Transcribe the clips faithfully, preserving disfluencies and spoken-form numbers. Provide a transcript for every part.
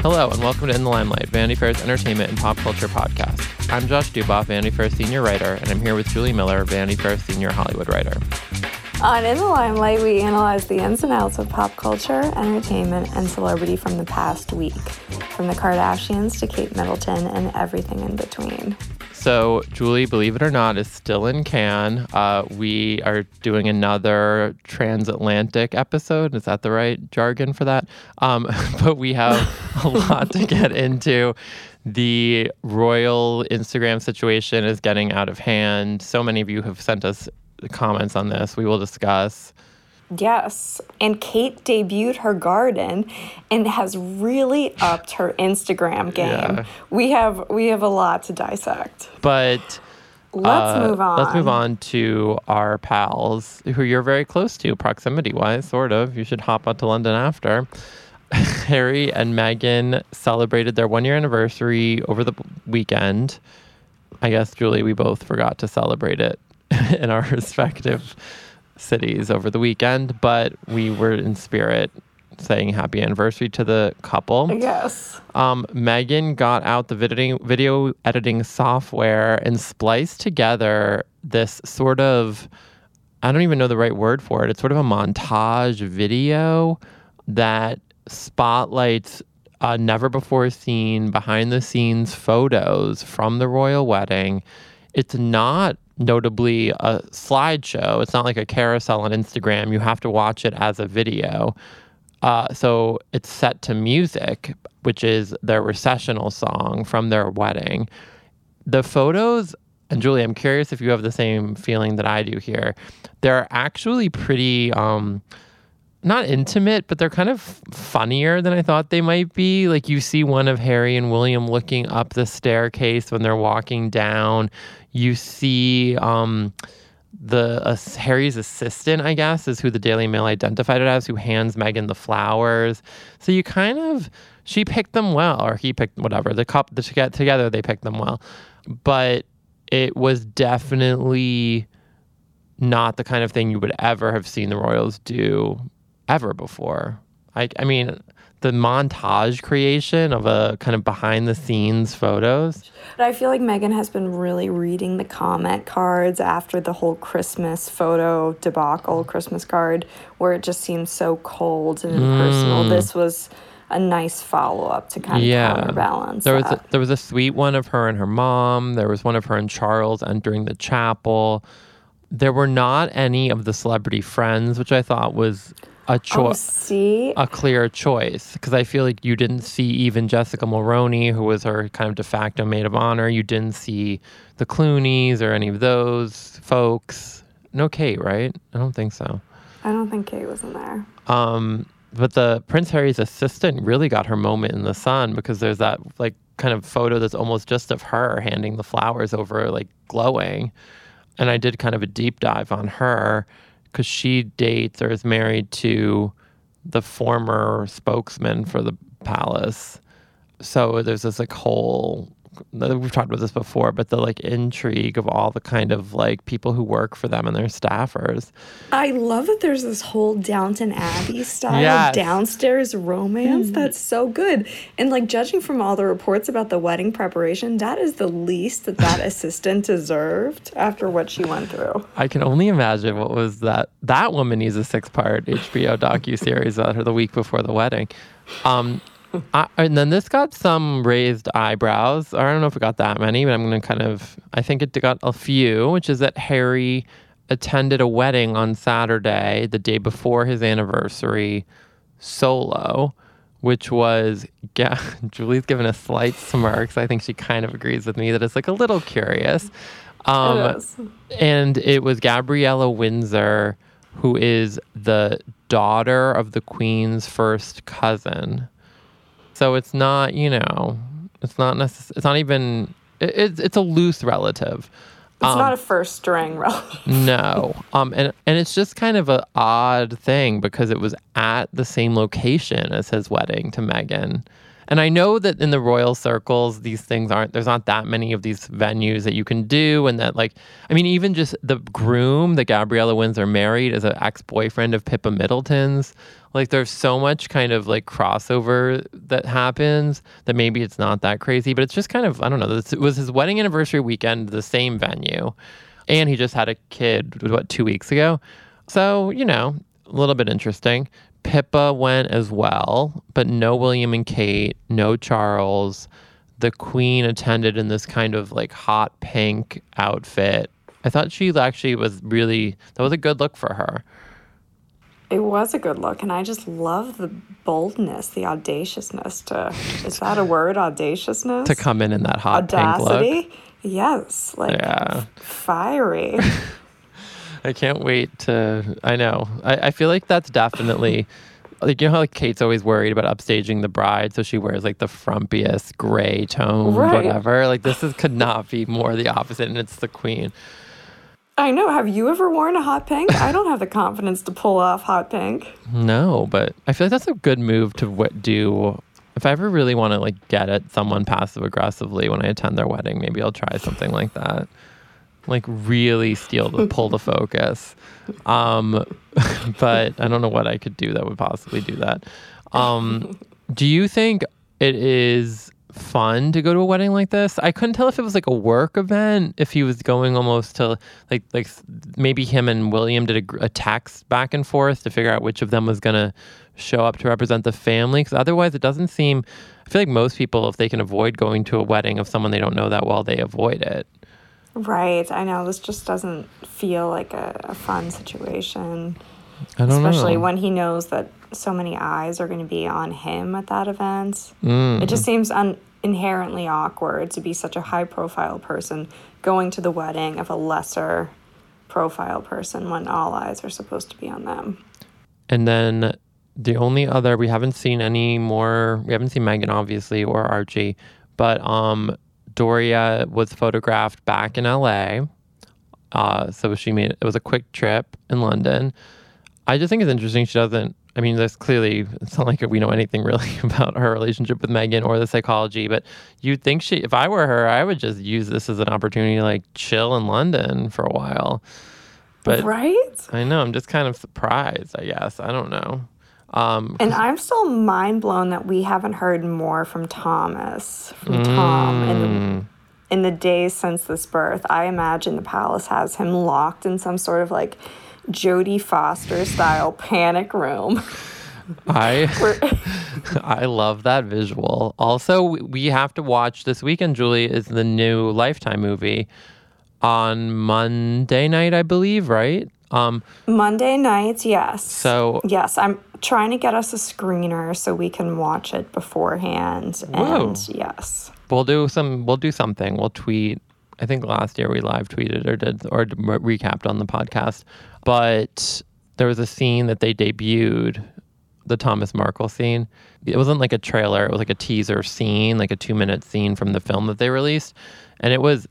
Hello and welcome to In the Limelight, Vanity Fair's entertainment and pop culture podcast. I'm Josh Duboff, Vanity Fair senior writer, and I'm here with Julie Miller, Vanity Fair senior Hollywood writer. On In the Limelight, we analyze the ins and outs of pop culture, entertainment, and celebrity from the past week, from the Kardashians to Kate Middleton and everything in between. So, Julie, believe it or not, is still in Cannes. Uh, we are doing another transatlantic episode. Is that the right jargon for that? Um, but we have a lot to get into. The royal Instagram situation is getting out of hand. So many of you have sent us comments on this. We will discuss. Yes, and Kate debuted her garden and has really upped her Instagram game. Yeah. We have we have a lot to dissect. But let's uh, move on. Let's move on to our pals who you're very close to, proximity-wise, sort of. You should hop out to London after. Harry and Meghan celebrated their one-year anniversary over the weekend. I guess, Julie, we both forgot to celebrate it in our respective cities over the weekend, but we were in spirit saying happy anniversary to the couple. Yes. Um, Meghan got out the video, video editing software and spliced together this sort of, I don't even know the right word for it. It's sort of a montage video that spotlights uh, never before seen behind the scenes photos from the royal wedding. It's not notably a slideshow. It's not like a carousel on Instagram. You have to watch it as a video. Uh, so it's set to music, which is their recessional song from their wedding. The photos, and Julie, I'm curious if you have the same feeling that I do here. They're actually pretty, um, not intimate, but they're kind of funnier than I thought they might be. Like you see one of Harry and William looking up the staircase when they're walking down. You see um, the uh, Harry's assistant, I guess, is who the Daily Mail identified it as, who hands Meghan the flowers. So you kind of, she picked them well, or he picked, whatever. The couple, the, together they picked them well. But it was definitely not the kind of thing you would ever have seen the royals do ever before. I, I mean, the montage creation of a kind of behind the scenes photos. But I feel like Meghan has been really reading the comment cards after the whole Christmas photo debacle, Christmas card, where it just seemed so cold and impersonal. Mm. This was a nice follow-up to kind of yeah. counterbalance there that. was a, there was a sweet one of her and her mom. There was one of her and Charles entering the chapel. There were not any of the celebrity friends, which I thought was a choice, oh, a clear choice, because I feel like you didn't see even Jessica Mulroney, who was her kind of de facto maid of honor. You didn't see the Clooneys or any of those folks. No Kate, right? I don't think so. I don't think Kate was in there. Um, but the Prince Harry's assistant really got her moment in the sun, because there's that like kind of photo that's almost just of her handing the flowers over, like glowing. And I did kind of a deep dive on her, because she dates or is married to the former spokesman for the palace. So there's this like whole, we've talked about this before, but the like intrigue of all the kind of like people who work for them and their staffers. I love that there's this whole Downton Abbey style yes. downstairs romance. That's so good. And like judging from all the reports about the wedding preparation, that is the least that that assistant deserved after what she went through. I can only imagine what was that. That woman needs a six-part H B O docuseries about her the week before the wedding. Um, I, and then this got some raised eyebrows. I don't know if it got that many, but I'm going to kind of, I think it got a few, which is that Harry attended a wedding on Saturday, the day before his anniversary, solo, which was, yeah, Julie's given a slight smirk, so I think she kind of agrees with me that it's like a little curious. Um, it is. And it was Gabriella Windsor, who is the daughter of the Queen's first cousin. So it's not, you know, it's not necess- It's not even. It, it's it's a loose relative. It's um, not a first string relative. No, um, and and it's just kind of an odd thing because it was at the same location as his wedding to Meghan, And I know that in the royal circles, these things aren't, there's not that many of these venues that you can do. And that, like, I mean, even just the groom that Gabriella Windsor married is an ex-boyfriend of Pippa Middleton's. Like, there's so much kind of like crossover that happens that maybe it's not that crazy, but it's just kind of, I don't know. It was his wedding anniversary weekend, the same venue. And he just had a kid, what, two weeks ago? So, you know, a little bit interesting. Pippa went as well, but no William and Kate, no Charles. The Queen attended in this kind of like hot pink outfit. I thought she actually was really, that was a good look for her. It was a good look, and I just love the boldness, the audaciousness to, is that a word, audaciousness? To come in in that hot Audacity? pink look. Yes, like yeah. fiery. I can't wait to, I know. I, I feel like that's definitely, like, you know how like Kate's always worried about upstaging the bride, so she wears like the frumpiest gray tone, right. whatever. Like this is, could not be more the opposite, and it's the Queen. I know. Have you ever worn a hot pink? I don't have the confidence to pull off hot pink. No, but I feel like that's a good move to what do. If I ever really want to like get at someone passive aggressively when I attend their wedding, maybe I'll try something like that. Like really steal the pull the focus. Um, but I don't know what I could do that would possibly do that. Um, do you think it is fun to go to a wedding like this? I couldn't tell if it was like a work event, if he was going almost to like like maybe him and William did a, a text back and forth to figure out which of them was going to show up to represent the family, because otherwise it doesn't seem, I feel like most people, if they can avoid going to a wedding of someone they don't know that well, they avoid it. Right. I know. This just doesn't feel like a, a fun situation. I don't Especially know. when he knows that so many eyes are going to be on him at that event. Mm. It just seems un- inherently awkward to be such a high-profile person going to the wedding of a lesser profile person when all eyes are supposed to be on them. And then the only other, we haven't seen any more, we haven't seen Meghan, obviously, or Archie, but um, Doria was photographed back in L A. Uh, so she made, it was a quick trip in London. I just think it's interesting she doesn't, I mean, there's clearly, it's not like we know anything really about her relationship with Meghan or the psychology, but you'd think she, if I were her, I would just use this as an opportunity to like chill in London for a while. But right? I know, I'm just kind of surprised, I guess. I don't know. Um, and I'm still mind blown that we haven't heard more from Thomas, from mm, Tom in the, in the days since this birth. I imagine the palace has him locked in some sort of like Jodie Foster style panic room. I I love that visual. Also, we have to watch this weekend, Julie, is the new Lifetime movie on Monday night, I believe, right? Um, Monday nights, yes. So yes, I'm trying to get us a screener so we can watch it beforehand. Whoa. And yes, we'll do some. We'll do something. We'll tweet. I think last year we live tweeted or did or recapped on the podcast. But there was a scene that they debuted, the Thomas Markle scene. It wasn't like a trailer. It was like a teaser scene, like a two minute scene from the film that they released, and it was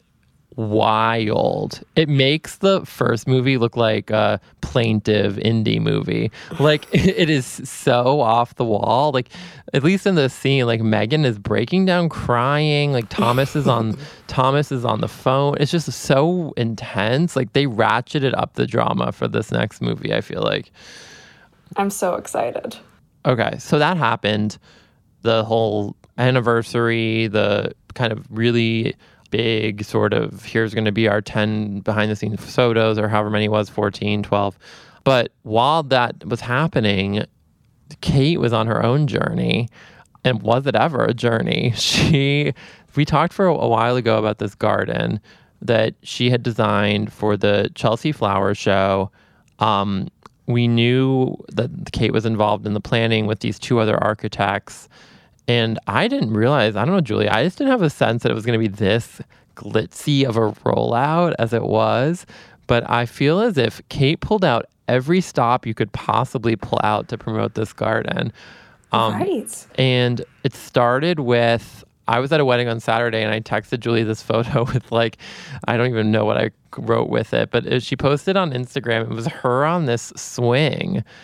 wild. It makes the first movie look like a plaintive indie movie. Like it is so off the wall. Like at least in this scene, like Meghan is breaking down crying. Like Thomas is on Thomas is on the phone. It's just so intense. Like they ratcheted up the drama for this next movie, I feel like. I'm so excited. Okay, so that happened. The whole anniversary, the kind of really big sort of, here's going to be our ten behind the scenes photos or however many it was, fourteen, twelve. But while that was happening, Kate was on her own journey. And was it ever a journey? She, we talked for a, a while ago about this garden that she had designed for the Chelsea Flower Show. Um, we knew that Kate was involved in the planning with these two other architects. And I didn't realize, I don't know, Julie, I just didn't have a sense that it was going to be this glitzy of a rollout as it was. But I feel as if Kate pulled out every stop you could possibly pull out to promote this garden. Um, right. And it started with, I was at a wedding on Saturday and I texted Julie this photo with like, I don't even know what I wrote with it, but it, she posted on Instagram, it was her on this swing.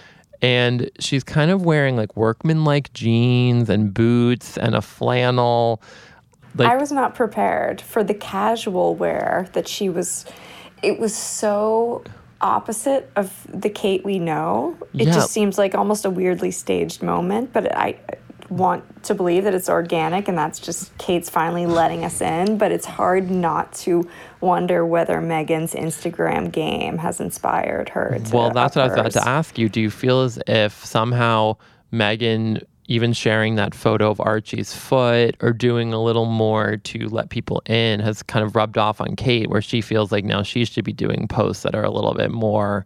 And she's kind of wearing like workman-like jeans and boots and a flannel. Like, I was not prepared for the casual wear that she was. It was so opposite of the Kate we know. It Yeah. just seems like almost a weirdly staged moment, but I want to believe that it's organic and that's just Kate's finally letting us in. But it's hard not to wonder whether Megan's Instagram game has inspired her to well, that's what I was about hers. to ask you. Do you feel as if somehow Megan, even sharing that photo of Archie's foot or doing a little more to let people in, has kind of rubbed off on Kate, where she feels like now she should be doing posts that are a little bit more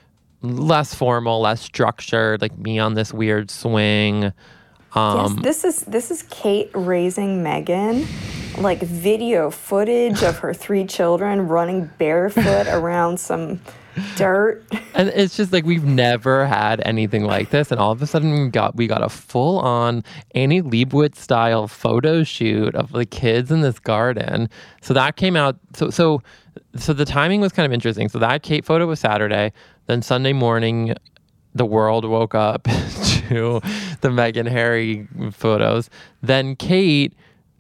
less formal, less structured, like me on this weird swing. Um, Yes, this is this is Kate raising Megan, like video footage of her three children running barefoot around some dirt. And it's just like we've never had anything like this, and all of a sudden we got we got a full on Annie Leibovitz style photo shoot of the kids in this garden. So that came out. So so so the timing was kind of interesting. So that Kate photo was Saturday. Then Sunday morning, the world woke up to the Meghan Harry photos. Then Kate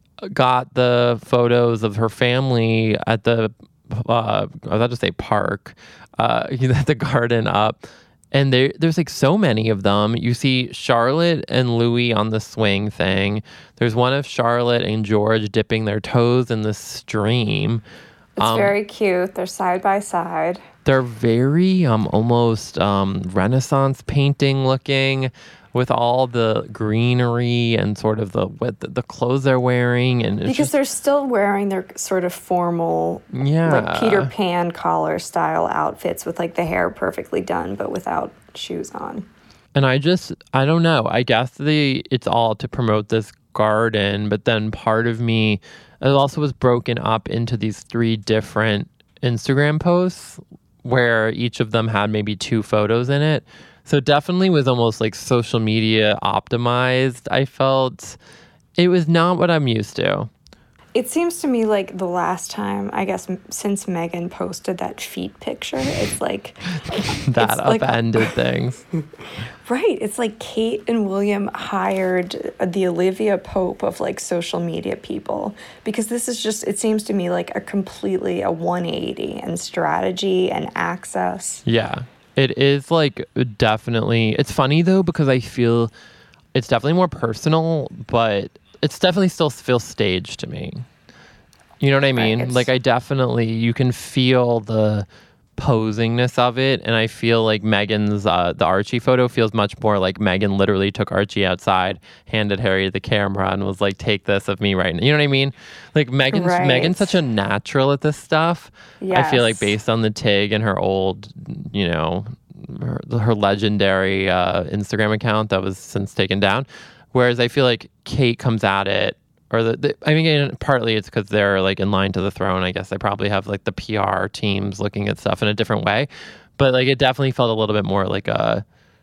got the photos of her family at the uh, I was about to say park, uh, the garden up. And there, there's like so many of them. You see Charlotte and Louis on the swing thing. There's one of Charlotte and George dipping their toes in the stream. It's Um, very cute. They're side by side. They're very um, almost um, Renaissance painting looking, with all the greenery and sort of the what the, the clothes they're wearing, and it's Because just, they're still wearing their sort of formal, yeah, like Peter Pan collar style outfits with like the hair perfectly done, but without shoes on. And I just, I don't know. I guess the it's all to promote this garden, but then part of me, it also was broken up into these three different Instagram posts where each of them had maybe two photos in it. So it definitely was almost like social media optimized. I felt it was not what I'm used to. It seems to me like the last time, I guess, m- since Megan posted that feet picture, it's like That It's like- upended things. right. It's like Kate and William hired the Olivia Pope of like social media people, because this is just, it seems to me like a completely a one eighty in strategy and access. Yeah. It is like definitely, it's funny though, because I feel it's definitely more personal, but it's definitely still feels staged to me. You know what I mean? it's- Like I definitely, you can feel the posingness of it. And I feel like Megan's, uh, the Archie photo feels much more like Megan literally took Archie outside, handed Harry the camera and was like, take this of me right now. You know what I mean? Like Megan's, Right. Megan's such a natural at this stuff. I feel like Yes. based on the Tig and her old, you know, her, her legendary uh, Instagram account that was since taken down. Whereas I feel like Kate comes at it, or the, the I mean, and partly it's because they're like in line to the throne. I guess they probably have like the P R teams looking at stuff in a different way. But like it definitely felt a little bit more like a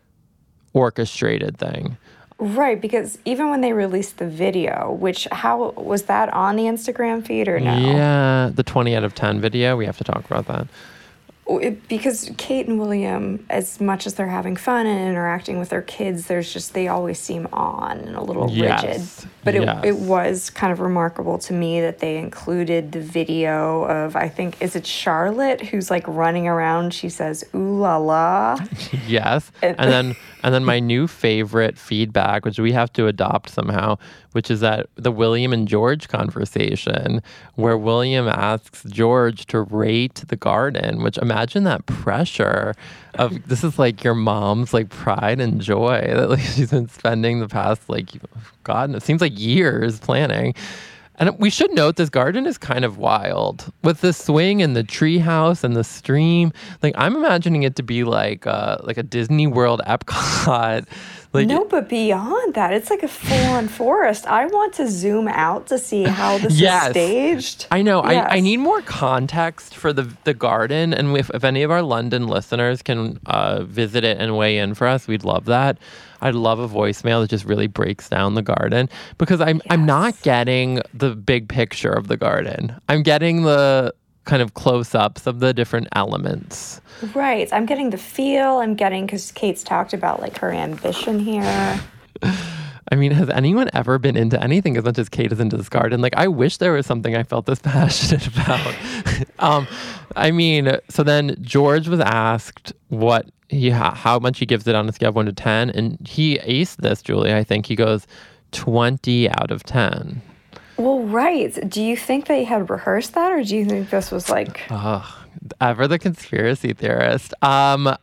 orchestrated thing. Right, because even when they released the video, which how was that on the Instagram feed or no? Yeah, the twenty out of ten video. We have to talk about that. It, because Kate and William, as much as they're having fun and interacting with their kids, there's just they always seem on and a little Yes, rigid. But yes. it it was kind of remarkable to me that they included the video of, I think, is it Charlotte who's like running around? She says "ooh la la." Yes. And- And then and then my new favorite feedback, which we have to adopt somehow, which is that the William and George conversation, where William asks George to rate the garden, which imagine that pressure of this is like your mom's like pride and joy that like she's been spending the past like God, it seems like years planning. And we should note this garden is kind of wild with the swing and the tree house and the stream. Like I'm imagining it to be like uh, like a Disney World Epcot. Like No, but beyond that, it's like a full-on forest. I want to zoom out to see how this Yes. is staged. I know. I, I Yes. need more context for the the garden. And if, if any of our London listeners can uh, visit it and weigh in for us, we'd love that. I'd love a voicemail that just really breaks down the garden, because I'm I'm not Yes. getting the big picture of the garden. I'm getting the kind of close-ups of the different elements. Right. I'm getting the feel. I'm getting, because Kate's talked about like her ambition here. I mean, has anyone ever been into anything as much as Kate is into this garden? Like, I wish there was something I felt this passionate about. um, I mean, so then George was asked what he how much he gives it on a scale of one to ten, and he aced this, Julie. I think he goes twenty out of ten. Well, right. Do you think they had rehearsed that, or do you think this was like... Ugh, ever the conspiracy theorist. Um,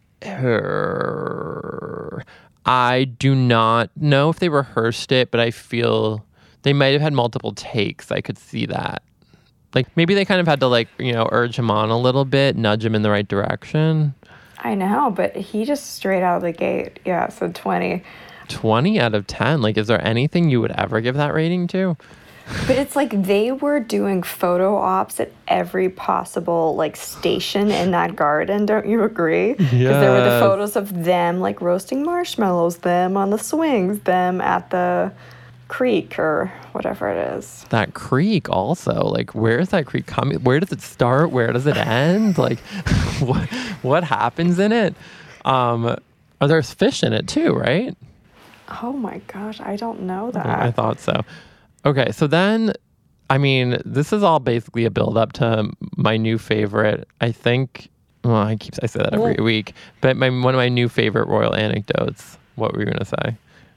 her... I do not know if they rehearsed it, but I feel they might have had multiple takes. I could see that. Like, maybe they kind of had to, like, you know, urge him on a little bit, nudge him in the right direction. I know, but he just straight out of the gate. Yeah, so twenty. twenty out of ten. Like, is there anything you would ever give that rating to? But it's like they were doing photo ops at every possible like station in that garden. Don't you agree? Because yes. there were the photos of them like roasting marshmallows, them on the swings, them at the creek or whatever it is. That creek also, like, where is that creek coming? Where does it start? Where does it end? Like, what what happens in it? Um, are there fish in it too, right? Oh my gosh, I don't know that. I thought so. Okay, so then, I mean, this is all basically a build-up to my new favorite. I think, well, I keep I say that every well, week, but my one of my new favorite royal anecdotes. What were you going to say?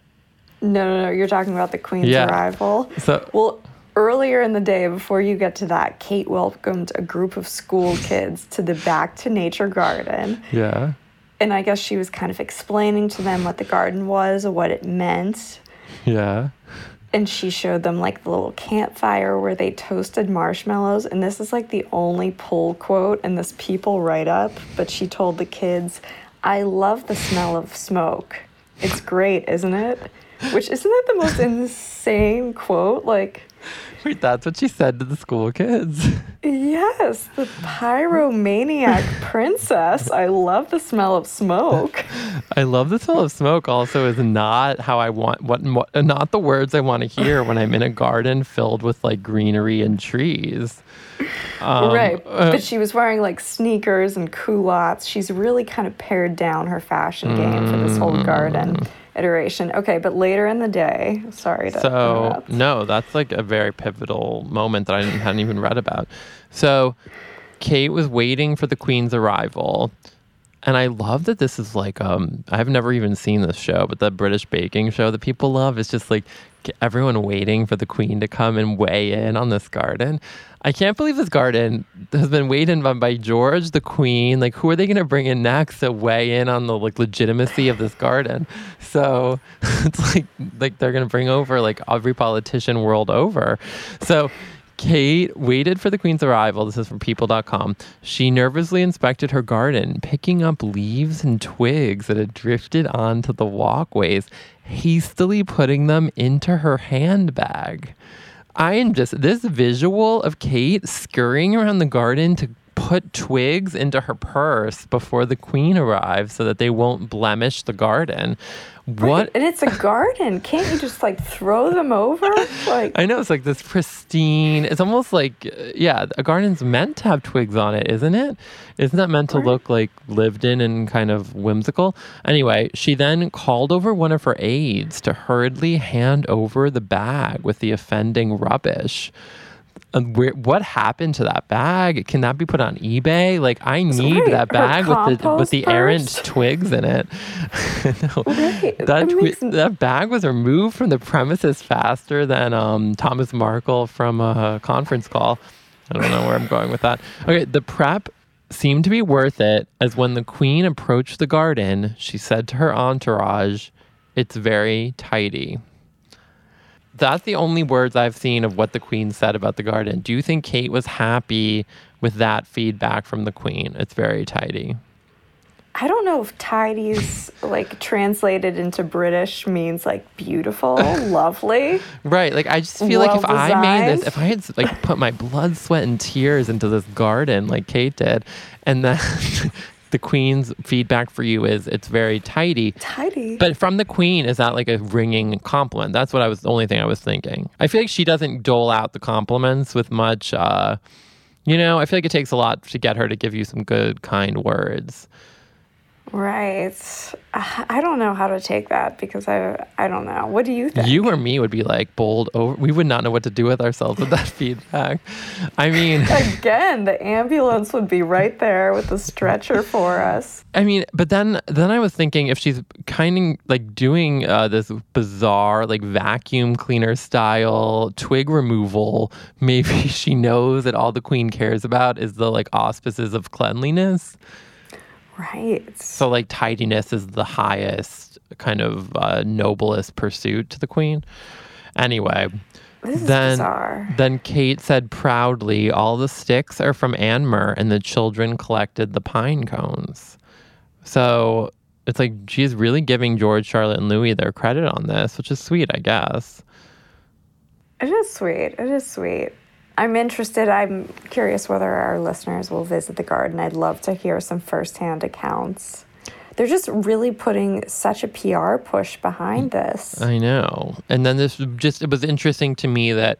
No, no, no. You're talking about the Queen's yeah. arrival. So, well, earlier in the day, before you get to that, Kate welcomed a group of school kids to the Back to Nature garden. Yeah. And I guess she was kind of explaining to them what the garden was, what it meant. Yeah. And she showed them like the little campfire where they toasted marshmallows. And this is like the only pull quote in this People write-up. But she told the kids, "I love the smell of smoke. It's great, isn't it?" Which, isn't that the most insane quote? Like, wait, that's what she said to the school kids? Yes, the pyromaniac princess. I love the smell of smoke. I love the smell of smoke also is not how I want, what, what not the words I want to hear when I'm in a garden filled with like greenery and trees. Um, right, uh, but she was wearing like sneakers and culottes. She's really kind of pared down her fashion game for this whole garden iteration. Okay, but later in the day, sorry to So, interrupt. No, that's like a very pivotal moment that I hadn't even read about. So, Kate was waiting for the Queen's arrival. And I love that this is like, um, I've never even seen this show, but the British baking show that people love is just like everyone waiting for the Queen to come and weigh in on this garden. I can't believe this garden has been weighed in by, by George, the Queen. Like, who are they going to bring in next to weigh in on the like legitimacy of this garden? So it's like like they're going to bring over like every politician world over. So Kate waited for the Queen's arrival. This is from people dot com. She nervously inspected her garden, picking up leaves and twigs that had drifted onto the walkways, hastily putting them into her handbag. I am just, this visual of Kate scurrying around the garden to put twigs into her purse before the Queen arrives so that they won't blemish the garden. What? Right. And it's a garden. Can't you just like throw them over? Like, I know, it's like this pristine, it's almost like, yeah, a garden's meant to have twigs on it, isn't it? Isn't that meant to right. look like lived in and kind of whimsical? Anyway, she then called over one of her aides to hurriedly hand over the bag with the offending rubbish. And where, what happened to that bag? Can that be put on eBay? Like, I need right. that bag with the with the purse. errant twigs in it. No. Right. That twi- makes... that bag was removed from the premises faster than um, Thomas Markle from a conference call. I don't know where I'm going with that. Okay, the prep seemed to be worth it, as when the Queen approached the garden, she said to her entourage, "It's very tidy." That's the only words I've seen of what the Queen said about the garden. Do you think Kate was happy with that feedback from the Queen? It's very tidy. I don't know if tidy's like translated into British means like beautiful, lovely. Right. Like, I just feel well like if designed. I made this, if I had like put my blood, sweat, and tears into this garden like Kate did, and then the Queen's feedback for you is it's very tidy. Tidy. But from the Queen, is that like a ringing compliment? That's what I was, the only thing I was thinking. I feel like she doesn't dole out the compliments with much, uh, You know, I feel like it takes a lot to get her to give you some good, kind words. Right. I don't know how to take that because I I don't know. What do you think? You or me would be like bowled over. We would not know what to do with ourselves with that feedback. I mean... Again, the ambulance would be right there with the stretcher for us. I mean, but then then I was thinking if she's kind of like doing uh, this bizarre like vacuum cleaner style twig removal, maybe she knows that all the queen cares about is the like auspices of cleanliness. Right. So like tidiness is the highest kind of uh, noblest pursuit to the queen. Anyway, this is then bizarre. Then Kate said proudly, "All the sticks are from Anmer, and the children collected the pine cones." So it's like she's really giving George, Charlotte, and Louis their credit on this, which is sweet, I guess. It is sweet. It is sweet. I'm interested. I'm curious whether our listeners will visit the garden. I'd love to hear some firsthand accounts. They're just really putting such a P R push behind this. I know. And then this just, it was interesting to me that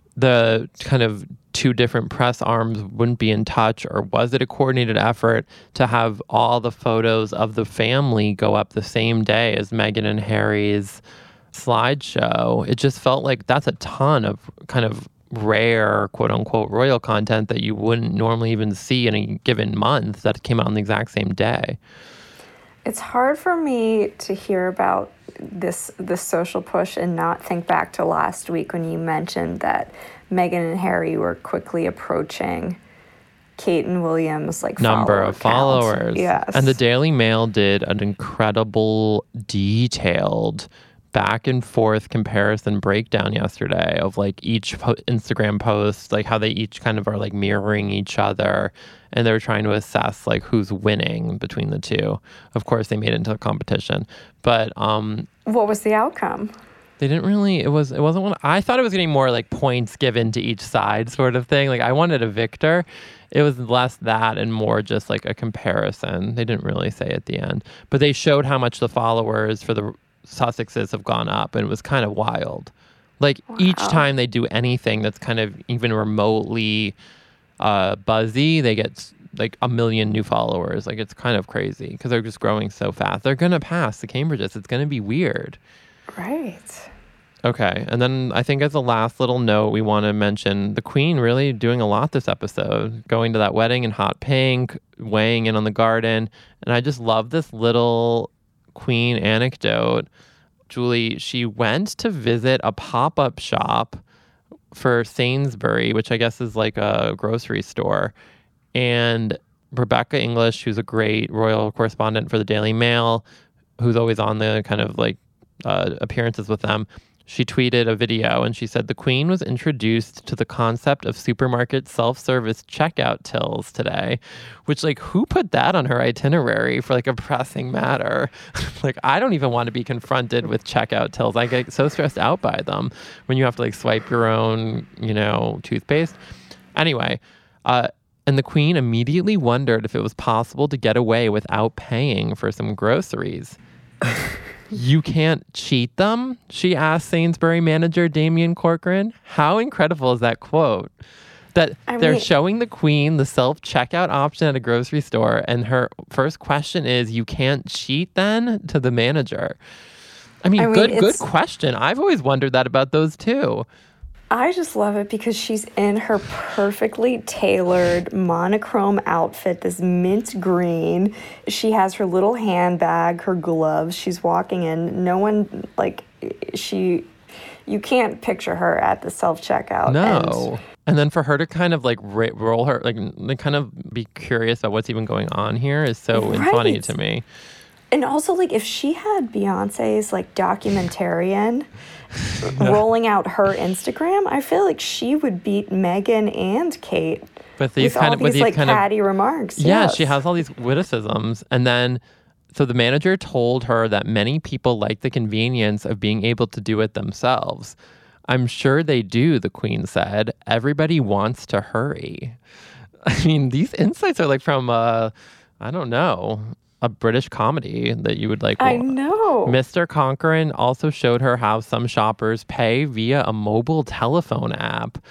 the kind of two different press arms wouldn't be in touch, or was it a coordinated effort to have all the photos of the family go up the same day as Meghan and Harry's slideshow? It just felt like that's a ton of kind of rare, quote unquote, royal content that you wouldn't normally even see in a given month that came out on the exact same day. It's hard for me to hear about this this social push and not think back to last week when you mentioned that Meghan and Harry were quickly approaching Kate and William's like number of count. followers. Yes. And the Daily Mail did an incredible, detailed back and forth comparison breakdown yesterday of like each po- Instagram post, like how they each kind of are like mirroring each other, and they're trying to assess like who's winning between the two. Of course, they made it into a competition, but um, what was the outcome? They didn't really. It was. It wasn't one. I thought it was getting more like points given to each side, sort of thing. Like I wanted a victor. It was less that and more just like a comparison. They didn't really say at the end, but they showed how much the followers for the Sussexes have gone up, and it was kind of wild. Like wow. Each time they do anything that's kind of even remotely uh, buzzy, they get like a million new followers. Like it's kind of crazy because they're just growing so fast. They're gonna pass the Cambridges. It's gonna be weird. Right. Okay, and then I think as a last little note, we want to mention the Queen really doing a lot this episode, going to that wedding in hot pink, weighing in on the garden, and I just love this little Queen anecdote. Julie, she went to visit a pop-up shop for Sainsbury, which I guess is like a grocery store. And Rebecca English, who's a great royal correspondent for the Daily Mail, who's always on the kind of like uh, appearances with them, she tweeted a video and she said the Queen was introduced to the concept of supermarket self-service checkout tills today, which like who put that on her itinerary for like a pressing matter? Like I don't even want to be confronted with checkout tills. I get so stressed out by them when you have to like swipe your own, you know, toothpaste. Anyway, uh, and the Queen immediately wondered if it was possible to get away without paying for some groceries. You can't cheat them? She asked Sainsbury manager Damien Corcoran. How incredible is that quote? That I they're mean, showing the Queen the self-checkout option at a grocery store, and her first question is, you can't cheat then? To the manager. I mean, I mean good good question. I've always wondered that about those too. I just love it because she's in her perfectly tailored monochrome outfit, this mint green. She has her little handbag, her gloves. She's walking in. No one, like, she, you can't picture her at the self-checkout. No. And, and then for her to kind of, like, ra- roll her, like, kind of be curious about what's even going on here is so right. funny to me. And also, like, if she had Beyonce's, like, documentarian rolling out her Instagram, I feel like she would beat Meghan and Kate with these with kind all of these, with these like, kind catty of remarks. Yeah, yes. She has all these witticisms. And then, so the manager told her that many people like the convenience of being able to do it themselves. I'm sure they do, the Queen said. Everybody wants to hurry. I mean, these insights are like from, uh, I don't know, a British comedy that you would like. I know. Mister Corcoran also showed her how some shoppers pay via a mobile telephone app.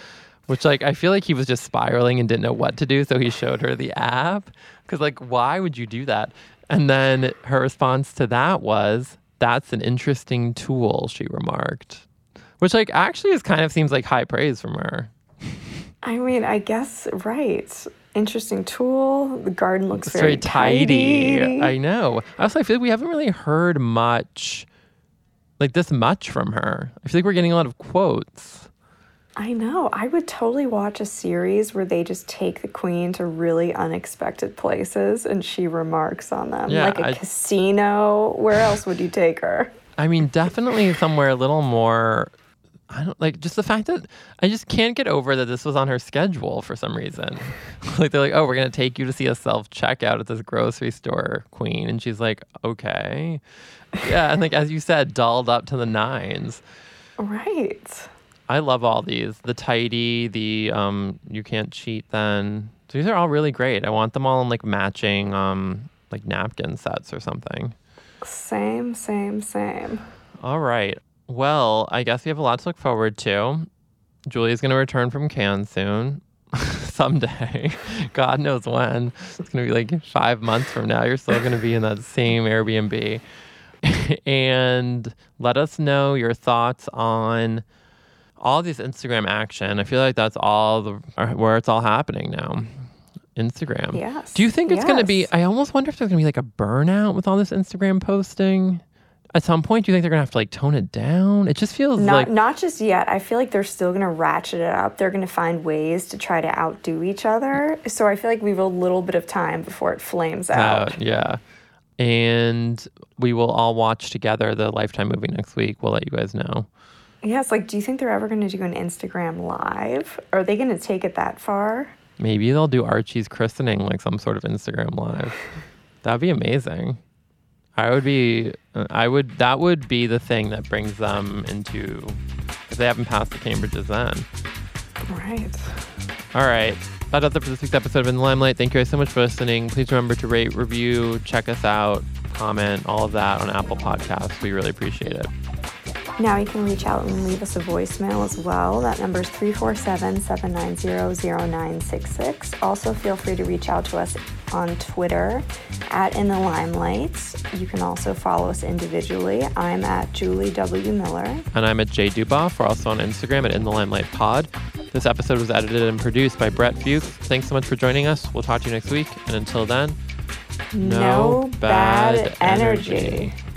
Which, like, I feel like he was just spiraling and didn't know what to do, so he showed her the app. Because, like, why would you do that? And then her response to that was, "That's an interesting tool," she remarked. Which, like, actually is kind of seems like high praise from her. I mean, I guess, right. Interesting tool. The garden looks It's very, very tidy. tidy. I know. I also I feel like we haven't really heard much, like this much from her. I feel like we're getting a lot of quotes. I know. I would totally watch a series where they just take the queen to really unexpected places and she remarks on them. Yeah, like a I- casino. Where else would you take her? I mean, definitely somewhere a little more. I don't like just the fact that I just can't get over that this was on her schedule for some reason. Like they're like, "Oh, we're gonna take you to see a self checkout at this grocery store, Queen," and she's like, "Okay." Yeah, and like as you said, dolled up to the nines. Right. I love all these. The tidy, the um, you can't cheat. Then these are all really great. I want them all in like matching um, like napkin sets or something. Same, same, same. All right. Well, I guess we have a lot to look forward to. Julia's going to return from Cannes soon. Someday. God knows when. It's going to be like five months from now. You're still going to be in that same Airbnb. And let us know your thoughts on all this Instagram action. I feel like that's all the where it's all happening now. Instagram. Yes. Do you think it's going to be, yes. I almost wonder if there's going to be like a burnout with all this Instagram posting. At some point, do you think they're going to have to like tone it down? It just feels Not, like... not just yet. I feel like they're still going to ratchet it up. They're going to find ways to try to outdo each other. So I feel like we have a little bit of time before it flames out. Uh, yeah. And we will all watch together the Lifetime movie next week. We'll let you guys know. Yeah, it's like, do you think they're ever going to do an Instagram live? Are they going to take it that far? Maybe they'll do Archie's christening, like some sort of Instagram live. That'd be amazing. I would be, I would, that would be the thing that brings them into, if they haven't passed the Cambridges then. Right. All right. That does it for this week's episode of In the Limelight. Thank you guys so much for listening. Please remember to rate, review, check us out, comment, all of that on Apple Podcasts. We really appreciate it. Now you can reach out and leave us a voicemail as well. That number is three four seven, seven nine zero, zero nine six six. Also, feel free to reach out to us on Twitter at In the Limelight. You can also follow us individually. I'm at Julie W. Miller. And I'm at Jay Duboff. We're also on Instagram at In the Limelight Pod. This episode was edited and produced by Brett Fuchs. Thanks so much for joining us. We'll talk to you next week. And until then, No, no bad, bad energy. energy.